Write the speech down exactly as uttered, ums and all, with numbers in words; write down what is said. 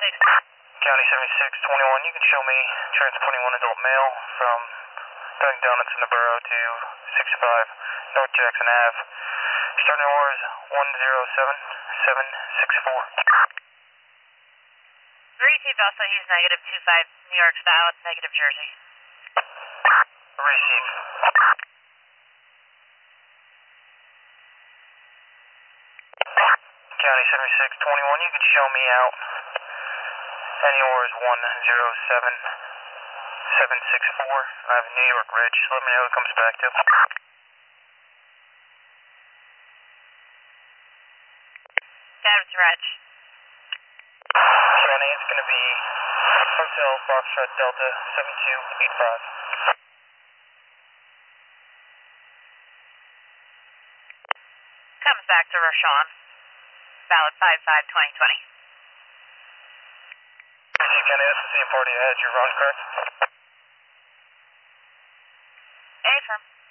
County seventy-six twenty-one, you can show me insurance twenty-one adult male from Dunkin' Donuts in the borough to sixty-five North Jackson Ave. Starting hour is one zero seven seven six four. Received also, he's negative two five New York style, it's negative Jersey. Received. County seventy-six twenty-one, you can show me out. Any hour is one zero seven seven six four. I have New York Ridge. Let me know who it comes back to. Adams Ridge. County, it's going to be Hotel Foxtrot Delta seven two eight five. Comes back to Roshan. Valid five five twenty twenty. County, this is the party ahead. You're Ron, correct? A firm.